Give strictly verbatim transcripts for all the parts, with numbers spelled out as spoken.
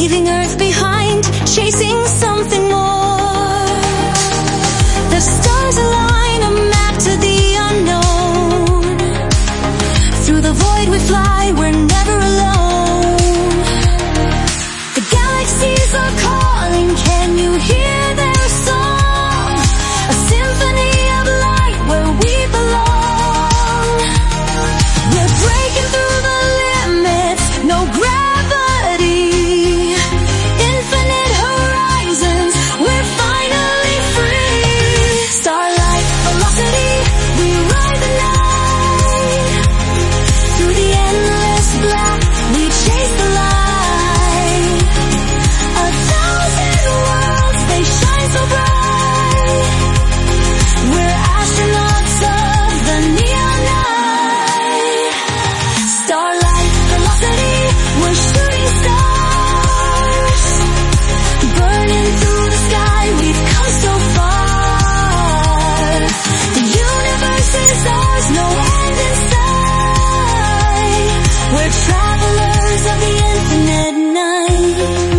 leaving Earth behind, chasing something more. The stars align, a map to the unknown. Through the void we fly, we're never alone. The galaxies are calling, can you hear their song? A symphony of light where we belong. We're breaking through the limits, no gravity. Infinite horizons, we're finally free. Starlight velocity, we ride the night. Through the endless black, we chase the light. A thousand worlds, they shine so bright. We're astronauts of the neon night. Starlight velocity, we're shooting stars. Burning through the sky, we've come so far. The universe is ours, no end in sight. We're travelers of the infinite night.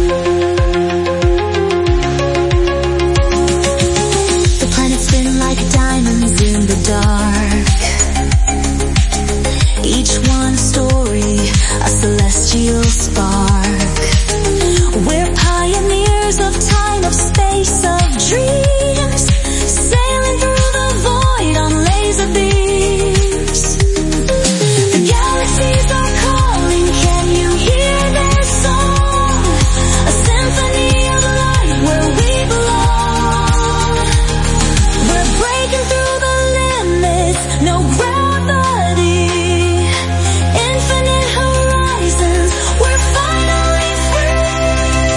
The planets spin like diamonds in the dark. Each one a story, a celestial spark. We're pioneers of time, of space, of dreams, sailing through the void on laser beams. The galaxies are calling, can you hear their song? A symphony of light where we belong. We're breaking through the limits, no gravity. Infinite horizons, we're finally free.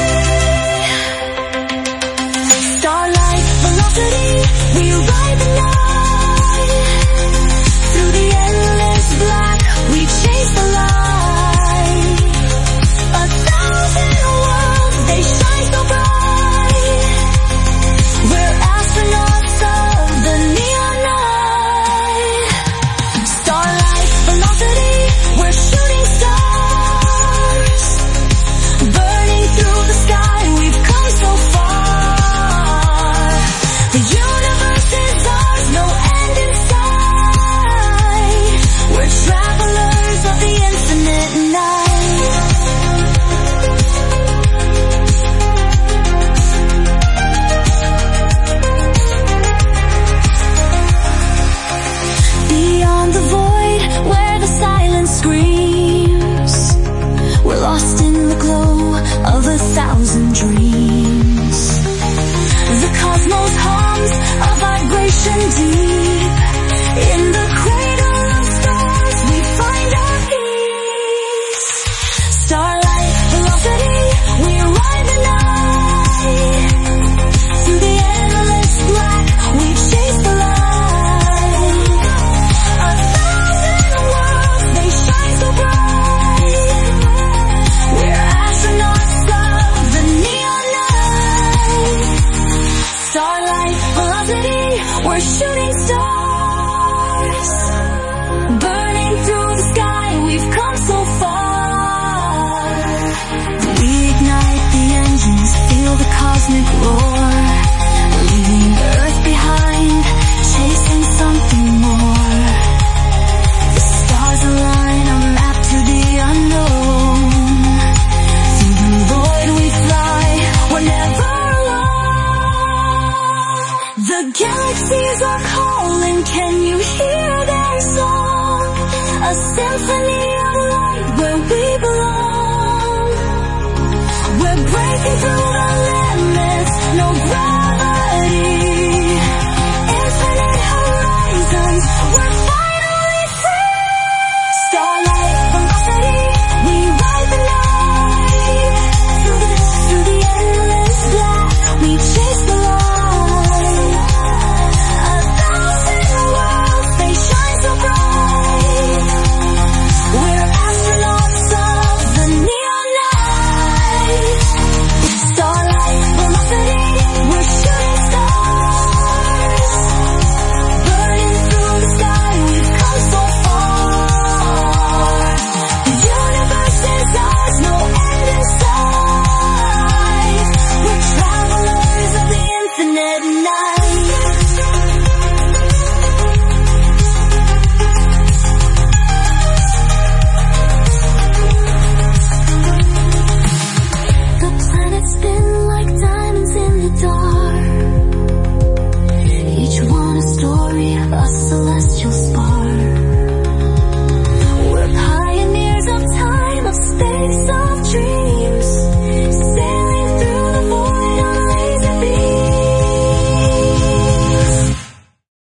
Starlight velocity, we ride the night. Through the endless black, we chase the light. A thousand worlds, they shine so bright. We're astronauts of the neon night. Starlight velocity, we're shooting stars. Burning through the sky, we've come so far. The universe is ours, no end in sight. We're travelers of the infinite night. Beyond the void, where the silence screams, we're lost in the glow of a thousand dreams. The cosmos hums a vibration deep. In the cradle of stars, we find our peace. Starlight velocity, we ride the night. Through the endless black, we chase the light. A thousand worlds, they shine so bright. We're astronauts of the neon night. Starlight velocity, we're shooting stars. Burning through the sky, we've come so far. We ignite the engines, feel the cosmic roar. Leaving Earth behind, chasing something more. The stars align, a map to the unknown. Through the void we fly, we're never alone. The galaxies are calling, can you hear their song? A symphony of light where we belong. We're breaking through